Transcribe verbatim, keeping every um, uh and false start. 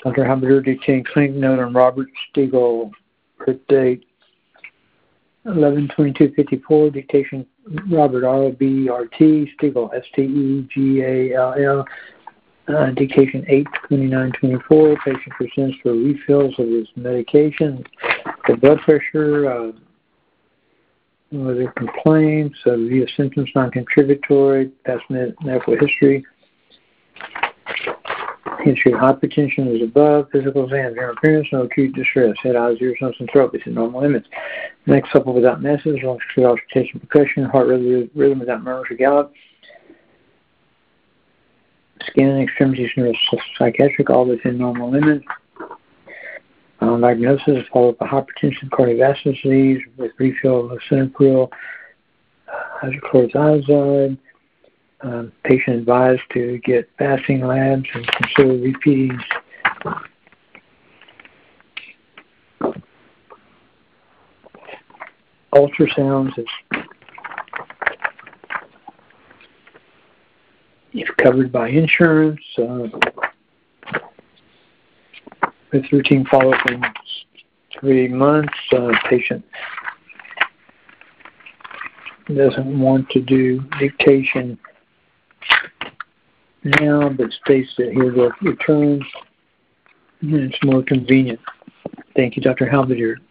Doctor Halberdier detained clinic note on Robert Stegall, birth date eleven twenty-two fifty-four, dictation Robert, R O B R T, Stegall, S T E G A L L, uh, dictation eight twenty-nine twenty-four, patient presents for refills of his medication, the blood pressure, uh, with complaints, uh, review of symptoms, non-contributory, past med- medical history, history of hypertension is above, physical exam, general appearance, no acute distress, head, eyes, ears, nose, and throat within normal limits. Next supple without messes, longitudinal auscultation, percussion, heart rhythm, rhythm without murmurs or gallop, skin, extremities, neuropsychiatric, all within normal limits. Um, diagnosis, followed by hypertension, cardiovascular disease with refill of lisinopril, hydrochlorothiazide. Um, patient advised to get fasting labs and consider repeating ultrasounds if, if covered by insurance. Uh, with routine follow-up in three months, uh, patient doesn't want to do dictation now, but states that he will return and it's more convenient. Thank you, Doctor Halberdier.